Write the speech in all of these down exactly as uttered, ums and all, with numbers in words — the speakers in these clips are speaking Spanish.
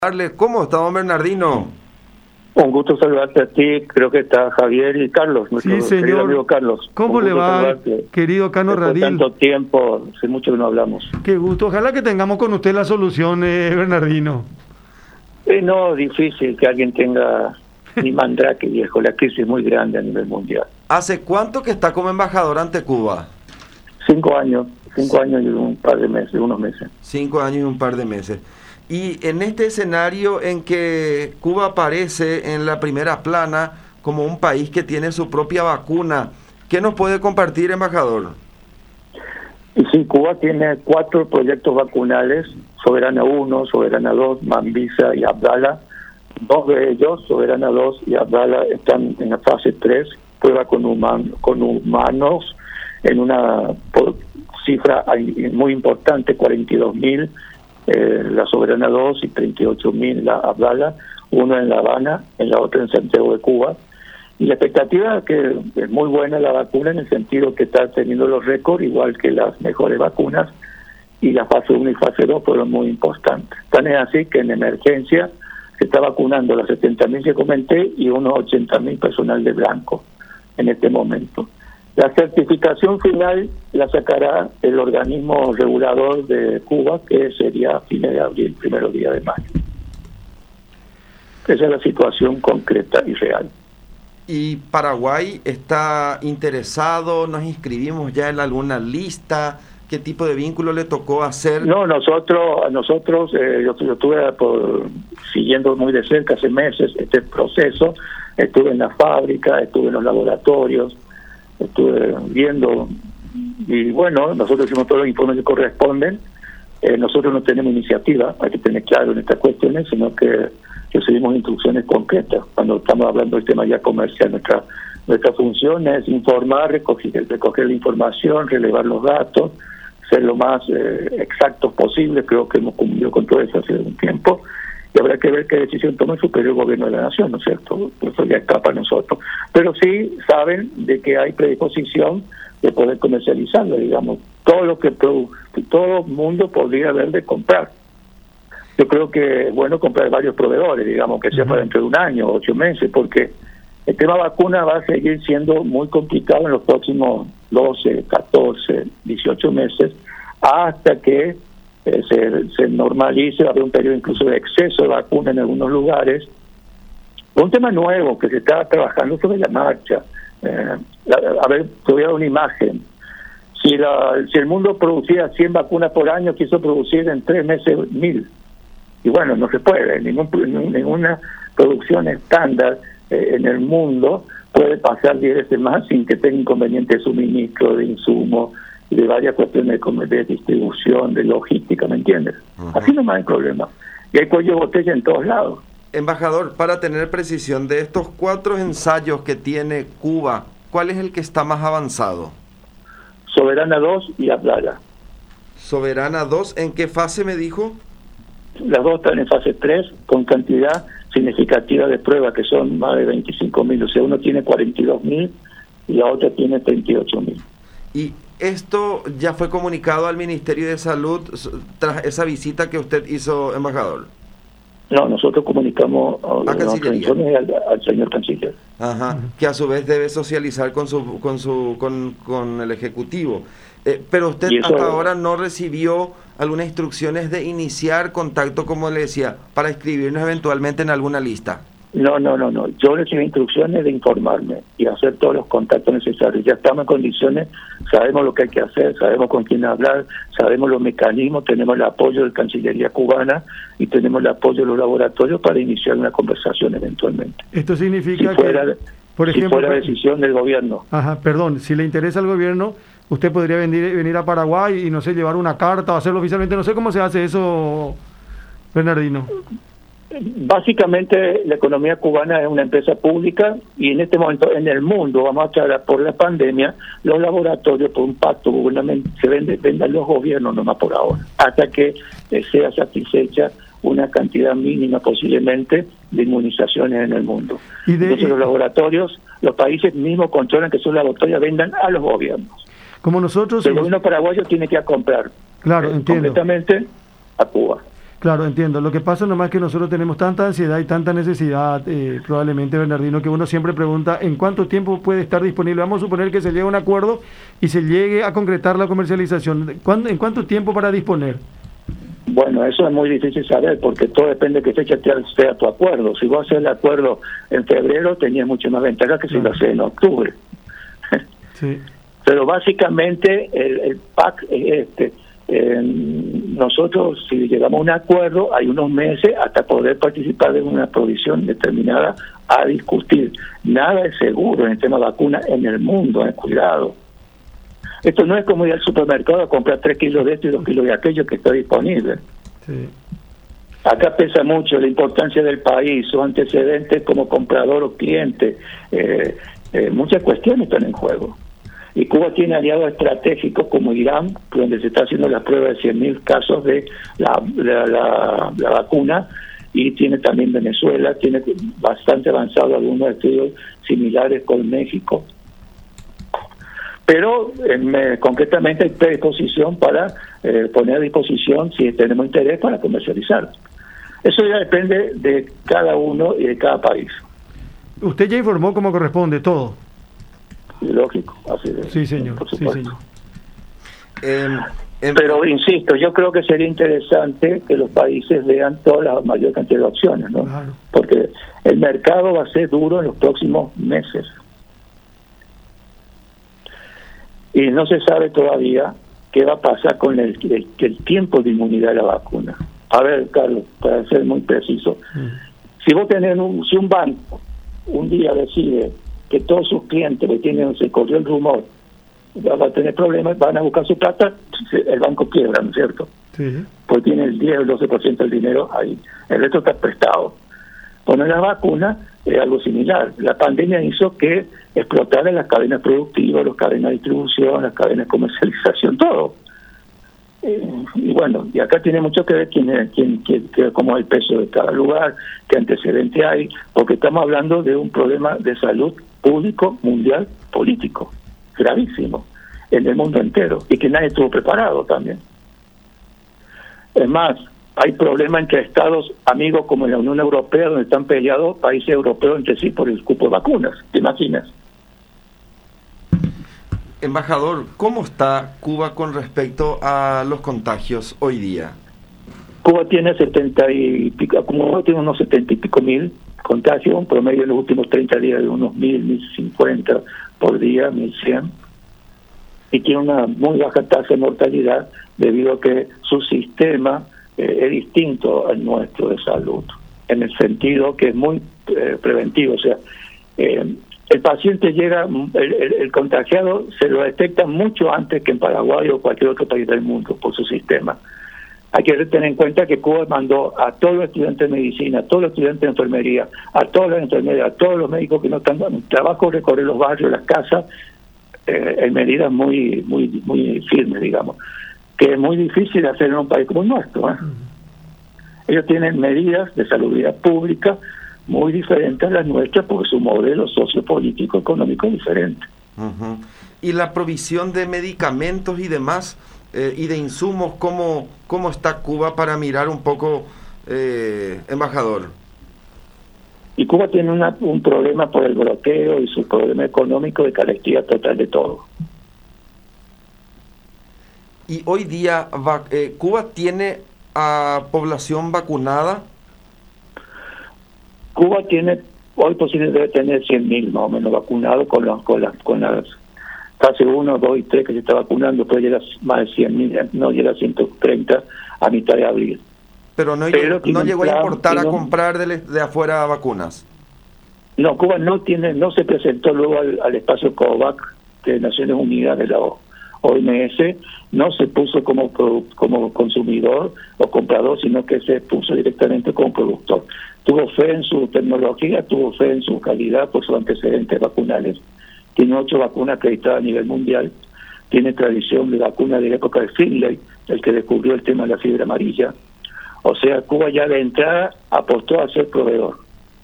¿Cómo está, don Bernardino? Un gusto saludarte a ti, creo que está Javier y Carlos, nuestro Sí, señor. querido amigo Carlos. ¿Cómo le va, saludarte. querido Cano Después Radil? Tanto tiempo, hace mucho que no hablamos. Qué gusto, ojalá que tengamos con usted la solución, eh, Bernardino. Eh, no, difícil que alguien tenga ni mandrake, viejo, la crisis es muy grande a nivel mundial. ¿Hace cuánto que está como embajador ante Cuba? Cinco años, cinco años y un par de meses, unos meses. Cinco años y un par de meses. Y en este escenario en que Cuba aparece en la primera plana como un país que tiene su propia vacuna, ¿qué nos puede compartir, embajador? Y sí, Cuba tiene cuatro proyectos vacunales, Soberana uno, Soberana dos, Mambisa y Abdala. Dos de ellos, Soberana dos y Abdala, están en la fase tres, prueba con, human, con humanos, en una por, cifra muy importante, cuarenta y dos mil. Eh, la Soberana dos y treinta y ocho mil la Abdala, uno en La Habana, en la otra en Santiago de Cuba. Y la expectativa es que es muy buena la vacuna en el sentido que está teniendo los récords, igual que las mejores vacunas, y la fase uno y fase dos fueron muy importantes. Tan es así que en emergencia se está vacunando las setenta mil que comenté y unos ochenta mil personal de blanco en este momento. La certificación final la sacará el organismo regulador de Cuba, que sería a fines de abril, primero día de mayo. Esa es la situación concreta y real. ¿Y Paraguay está interesado? ¿Nos inscribimos ya en alguna lista? ¿Qué tipo de vínculo le tocó hacer? No, nosotros, a nosotros, eh, yo, yo estuve por, siguiendo muy de cerca hace meses este proceso, estuve en la fábrica, estuve en los laboratorios, estuve viendo, y bueno, nosotros hicimos todos los informes que corresponden. Eh, nosotros no tenemos iniciativa, hay que tener claro en estas cuestiones, sino que recibimos instrucciones concretas. Cuando estamos hablando del tema ya comercial, nuestra nuestra función es informar, recoger, recoger la información, relevar los datos, ser lo más eh, exactos posible. Creo que hemos cumplido con todo eso hace un tiempo, y habrá que ver qué decisión toma el superior gobierno de la nación, ¿no es cierto? Eso ya escapa a nosotros. Pero sí saben de que hay predisposición de poder comercializarlo, digamos. Todo lo que produ- todo el mundo podría haber de comprar. Yo creo que es bueno comprar varios proveedores, digamos, que sea para dentro de un año, ocho meses, porque el tema vacuna va a seguir siendo muy complicado en los próximos doce, catorce, dieciocho meses, hasta que Eh, se, se normalice, va a haber un periodo incluso de exceso de vacuna en algunos lugares. Un tema nuevo que se está trabajando sobre la marcha. Eh, a, a ver, te voy a dar una imagen. Si, la, si el mundo producía cien vacunas por año, quiso producir en tres meses mil. Y bueno, no se puede. Ningún, ninguna producción estándar eh, en el mundo puede pasar diez veces más sin que tenga inconveniente de suministro, de insumos, de varias cuestiones de, de distribución, de logística, ¿me entiendes? Uh-huh. Así nomás hay problema. Y hay cuello de botella en todos lados. Embajador, para tener precisión, de estos cuatro ensayos que tiene Cuba, ¿cuál es el que está más avanzado? Soberana dos y Abdala. Soberana dos, ¿en qué fase me dijo? Las dos están en fase tres, con cantidad significativa de pruebas, que son más de veinticinco mil. O sea, uno tiene cuarenta y dos mil y la otra tiene treinta y ocho mil. Y esto ya fue comunicado al Ministerio de Salud tras esa visita que usted hizo, embajador. No, nosotros comunicamos a Cancillería al, al señor canciller. Ajá, que a su vez debe socializar con su con su con, con el ejecutivo. Eh, pero usted eso, hasta ahora no recibió algunas instrucciones de iniciar contacto, como le decía, para inscribirnos eventualmente en alguna lista. No, no, no, no. Yo recibí instrucciones de informarme y hacer todos los contactos necesarios. Ya estamos en condiciones, sabemos lo que hay que hacer, sabemos con quién hablar, sabemos los mecanismos, tenemos el apoyo de la Cancillería cubana y tenemos el apoyo de los laboratorios para iniciar una conversación eventualmente. Esto significa si fuera, que, por ejemplo, si fuera decisión del gobierno. Ajá, perdón, si le interesa al gobierno, usted podría venir, venir a Paraguay y, no sé, llevar una carta o hacerlo oficialmente. No sé cómo se hace eso, Bernardino. Básicamente la economía cubana es una empresa pública y en este momento en el mundo, vamos a aclarar, por la pandemia, los laboratorios por un pacto gubernamental se venden, vendan los gobiernos nomás por ahora, hasta que eh, sea satisfecha una cantidad mínima posiblemente de inmunizaciones en el mundo. ¿Y de, Entonces los laboratorios, los países mismos controlan que esos laboratorios vendan a los gobiernos. Como nosotros... El gobierno paraguayo tiene que ir a comprar claro, eh, entiendo. completamente a Cuba. Claro, entiendo. Lo que pasa nomás es que nosotros tenemos tanta ansiedad y tanta necesidad, eh, probablemente, Bernardino, que uno siempre pregunta en cuánto tiempo puede estar disponible. Vamos a suponer que se llegue a un acuerdo y se llegue a concretar la comercialización. ¿Cuándo, ¿En cuánto tiempo para disponer? Bueno, eso es muy difícil saber porque todo depende de qué fecha sea tu acuerdo. Si vos haces el acuerdo en febrero, tenías mucho más ventaja que si claro. lo haces en octubre. Sí. Pero básicamente el, el P A C es este. Eh, nosotros, si llegamos a un acuerdo, hay unos meses hasta poder participar de una provisión determinada a discutir. Nada es seguro en el tema de vacunas en el mundo, eh, cuidado. Esto no es como ir al supermercado a comprar tres kilos de esto y dos kilos de aquello que está disponible. Sí. Acá pesa mucho la importancia del país, sus antecedentes como comprador o cliente. Eh, eh, muchas cuestiones están en juego. Y Cuba tiene aliados estratégicos como Irán, donde se está haciendo la prueba de cien mil casos de la, la, la, la vacuna, y tiene también Venezuela, tiene bastante avanzado algunos estudios similares con México. Pero eh, concretamente hay predisposición para eh, poner a disposición, si tenemos interés, para comercializar. Eso ya depende de cada uno y de cada país. Usted ya informó como corresponde todo. Lógico, así de, sí señor, por sí señor. Eh, eh, Pero insisto, yo creo que sería interesante que los países vean toda la mayor cantidad de opciones, ¿no? Claro. Porque el mercado va a ser duro en los próximos meses. Y no se sabe todavía qué va a pasar con el, el, el tiempo de inmunidad de la vacuna. A ver, Carlos, para ser muy preciso, mm. si vos tenés un, si un banco un día decide que todos sus clientes que tienen, se corrió el rumor, van a tener problemas, van a buscar su plata, el banco quiebra, ¿no es cierto? Sí. Pues tiene el diez o el doce por ciento del dinero ahí, el resto está prestado. Con la vacuna es algo similar. La pandemia hizo que explotaran las cadenas productivas, las cadenas de distribución, las cadenas de comercialización, todo. Eh, y bueno, y acá tiene mucho que ver quién, quién, quién, quién, cómo es el peso de cada lugar, qué antecedente hay, porque estamos hablando de un problema de salud público, mundial, político, gravísimo, en el mundo entero, y que nadie estuvo preparado también. Es más, hay problemas entre estados amigos como en la Unión Europea, donde están peleados países europeos entre sí por el cupo de vacunas, ¿te imaginas? Embajador, ¿cómo está Cuba con respecto a los contagios hoy día? Cuba tiene setenta y pico, acumulado tiene unos setenta y pico mil contagios, un promedio en los últimos treinta días de unos mil, mil cincuenta por día, mil cien, y tiene una muy baja tasa de mortalidad debido a que su sistema eh, es distinto al nuestro de salud, en el sentido que es muy eh, preventivo, o sea, eh, el paciente llega, el, el, el contagiado se lo detecta mucho antes que en Paraguay o cualquier otro país del mundo por su sistema. Hay que tener en cuenta que Cuba mandó a todos los estudiantes de medicina, a todos los estudiantes de enfermería, a todas las enfermeras, a todos los médicos que no están dando trabajo, recorrer los barrios, las casas, eh, en medidas muy muy muy firmes, digamos, que es muy difícil hacer en un país como el nuestro, ¿eh? Ellos tienen medidas de salubridad pública muy diferentes a las nuestras porque su modelo sociopolítico económico es diferente. Uh-huh. Y la provisión de medicamentos y demás eh, y de insumos, ¿cómo, cómo está Cuba para mirar un poco, eh, embajador? Y Cuba tiene una, un problema por el bloqueo y su problema económico de carestía total de todo. Y hoy día va, eh, Cuba tiene a población vacunada. Cuba tiene, hoy posiblemente debe tener cien mil más o menos vacunados con, los, con, las, con las fase uno, dos y tres que se está vacunando, puede llegar a más de cien mil, no llega a ciento treinta a mitad de abril. Pero no, Pero llegó, no llegó plan, a importar a un, comprar de, de afuera vacunas. No, Cuba no tiene, no se presentó luego al, al espacio COVAX de Naciones Unidas de la O M S, no se puso como como consumidor o comprador, sino que se puso directamente como productor. Tuvo fe en su tecnología, tuvo fe en su calidad por sus antecedentes vacunales. Tiene ocho vacunas acreditadas a nivel mundial, tiene tradición de vacunas de la época de Finlay, el que descubrió el tema de la fiebre amarilla. O sea, Cuba ya de entrada apostó a ser proveedor.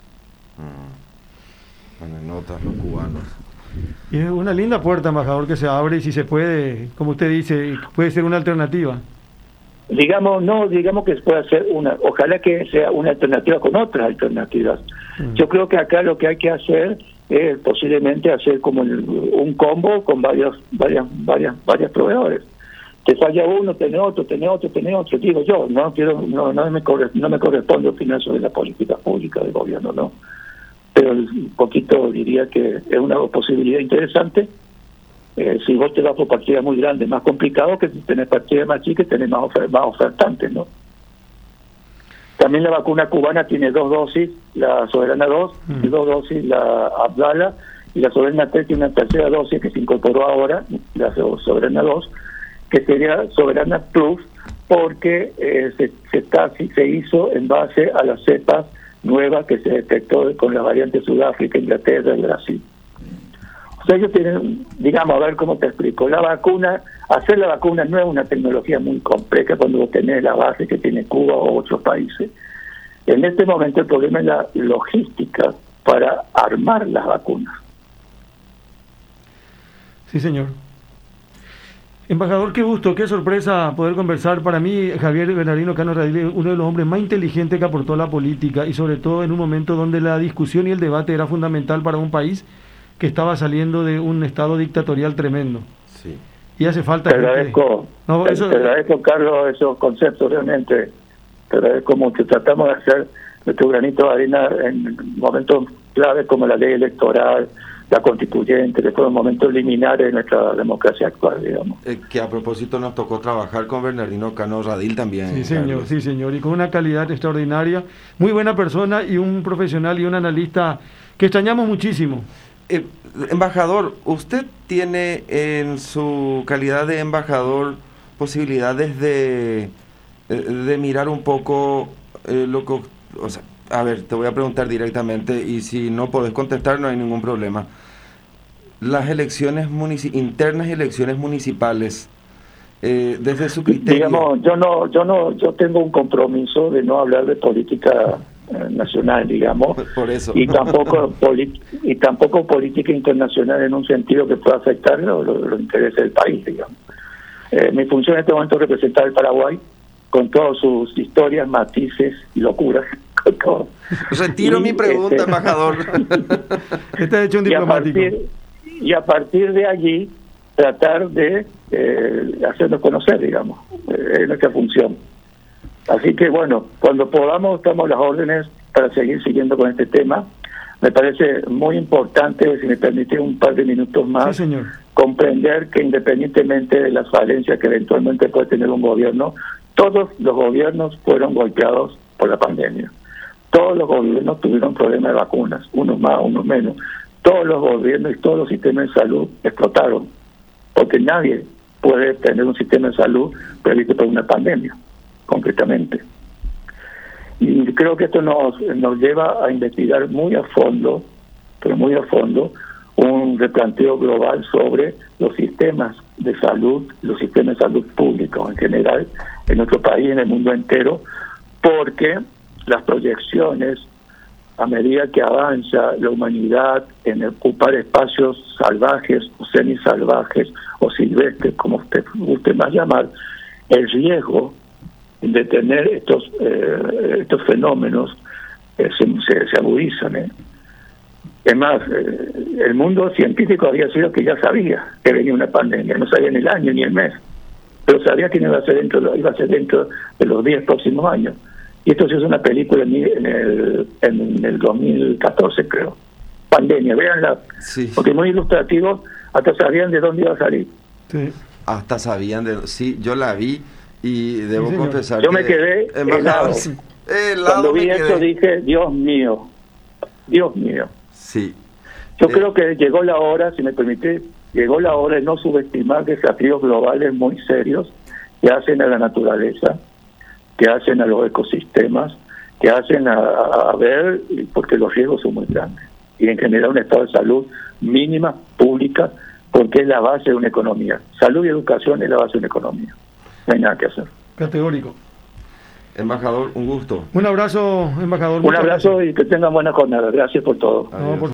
Mm. Bueno, notas los cubanos. Y es una linda puerta, embajador, que se abre y si se puede, como usted dice, puede ser una alternativa. digamos, no, digamos que pueda ser una, ojalá que sea una alternativa con otras alternativas. Mm. Yo creo que acá lo que hay que hacer es posiblemente hacer como el, un combo con varios, varias, varias, varios proveedores. Te falla uno, tenés otro, tenés otro, tenés otro, digo yo, no quiero, no, no me corre, no me corresponde opinar sobre la política pública del gobierno, no. Pero un poquito diría que es una posibilidad interesante. Eh, si vos te vas por partidas muy grandes, más complicado que si tenés partidas más chicas, tenés más, ofer más ofertantes, ¿no? También la vacuna cubana tiene dos dosis, la Soberana dos, mm. y dos dosis la Abdala, y la Soberana tres tiene una tercera dosis que se incorporó ahora, la Soberana dos, que sería Soberana Plus, porque eh, se, se, está, se hizo en base a las cepas nuevas que se detectó con la variante Sudáfrica, Inglaterra y Brasil. O sea, ellos tienen, digamos, a ver cómo te explico, la vacuna, hacer la vacuna no es una tecnología muy compleja cuando vos tenés la base que tiene Cuba o otros países. En este momento el problema es la logística para armar las vacunas. Sí, señor. Embajador, qué gusto, qué sorpresa poder conversar. Para mí, Javier Bernardino Cano Radil es uno de los hombres más inteligentes que aportó a la política, y sobre todo en un momento donde la discusión y el debate era fundamental para un país que estaba saliendo de un estado dictatorial tremendo. Sí. Y hace falta... Te agradezco, que... no, eso... te agradezco, Carlos, esos conceptos realmente. Te agradezco mucho. Tratamos de hacer nuestro granito de arena en momentos claves como la ley electoral, la constituyente, que fueron momentos liminares de nuestra democracia actual, digamos. Eh, que a propósito nos tocó trabajar con Bernardino Cano Radil también. Sí, señor, Carlos. sí, señor, y con una calidad extraordinaria, muy buena persona y un profesional y un analista que extrañamos muchísimo. Eh, embajador, ¿usted tiene en su calidad de embajador posibilidades de, de mirar un poco eh, lo que... O sea, a ver, te voy a preguntar directamente y si no podés contestar no hay ningún problema. Las elecciones munici- internas y elecciones municipales, eh, desde su criterio... Digamos, yo no, yo no, yo tengo un compromiso de no hablar de política eh, nacional, digamos, por eso. y tampoco y tampoco política internacional en un sentido que pueda afectar los, los, los intereses del país, digamos. Eh, mi función en este momento es representar el Paraguay con todas sus historias, matices y locuras. Retiro y, mi pregunta, este, embajador. Está hecho un diplomático. Y a, partir, y a partir de allí tratar de eh, hacernos conocer, digamos, eh, es nuestra función. Así que bueno, cuando podamos estamos las órdenes para seguir siguiendo con este tema. Me parece muy importante, si me permite un par de minutos más, sí, señor, comprender que independientemente de las falencias que eventualmente puede tener un gobierno, todos los gobiernos fueron golpeados por la pandemia. Todos los gobiernos tuvieron problemas de vacunas, unos más, unos menos. Todos los gobiernos y todos los sistemas de salud explotaron, porque nadie puede tener un sistema de salud previsto por una pandemia, concretamente. Y creo que esto nos, nos lleva a investigar muy a fondo, pero muy a fondo, un replanteo global sobre los sistemas de salud, los sistemas de salud públicos en general, en nuestro país, en el mundo entero, porque las proyecciones, a medida que avanza la humanidad en ocupar espacios salvajes o semisalvajes o silvestres, como usted guste más llamar, el riesgo de tener estos eh, estos fenómenos eh, se, se, se agudizan. ¿eh? Es más, eh, el mundo científico había sido que ya sabía que venía una pandemia, no sabía ni el año ni el mes, pero sabía que iba a ser dentro, iba a ser dentro de los diez próximos años. Y esto se hizo una película en el, en el dos mil catorce, creo. Pandemia, véanla. Sí. Porque muy ilustrativo, hasta sabían de dónde iba a salir. Sí. Hasta sabían de... Sí, yo la vi y debo sí, confesar yo que... me quedé helado. Sí. helado. Cuando vi esto dije, Dios mío, Dios mío. Sí. Yo eh. creo que llegó la hora, si me permite, llegó la hora de no subestimar desafíos globales muy serios que hacen a la naturaleza, que hacen a los ecosistemas, que hacen a, a, a ver, porque los riesgos son muy grandes. Y en general un estado de salud mínima, pública, porque es la base de una economía. Salud y educación es la base de una economía. No hay nada que hacer. Categórico. Embajador, un gusto. Un abrazo, embajador. Un abrazo gracias. Y que tengan buena jornada. Gracias por todo. No, por